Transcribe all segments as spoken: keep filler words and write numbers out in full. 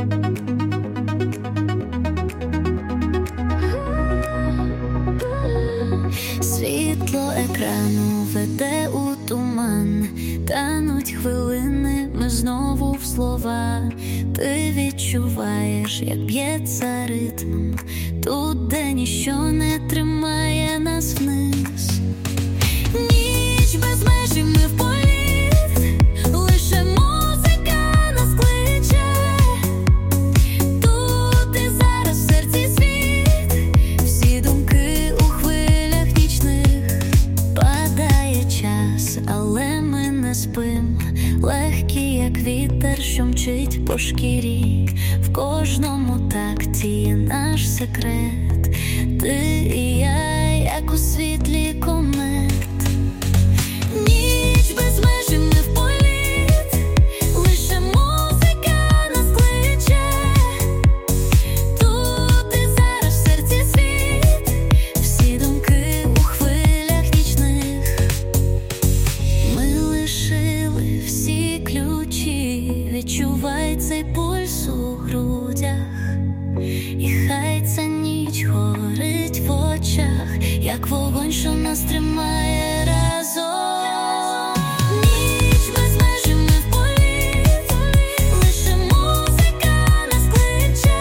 Світло екрану веде у туман, тануть хвилини, ми знову в слова. Ти відчуваєш, як б'ється ритм тут, де ніщо не тримає нас вниз. Ніч без межі, ми в політ, лише музика нас кличе. Тут і зараз в серці світ, всі думки у хвилях нічних. Падає час, але ми не спим, легкі, як вітер, що мчить по шкірі. В кожному такті є наш секрет, ти і я, як у світлі комет. Ніч без межі, ми в політ, лише музика нас кличе. Тут і зараз в серці світ, всі думки у хвилях нічних. Ми лишили всі ключі, відчувай цей пульс у грудях. І хай ця ніч горить в очах, як вогонь, що нас тримає разом. Ніч без межі, ми в політ, лише музика нас кличе.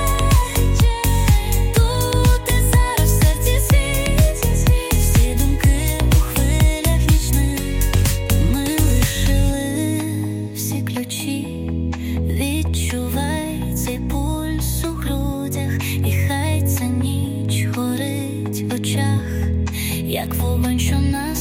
Тут і зараз в серці світ, всі думки у хвилях нічних. Ми лишили всі ключі, відчувай цей пульс у грудях. І хай ця ніч горить в очах, як вогонь, що нас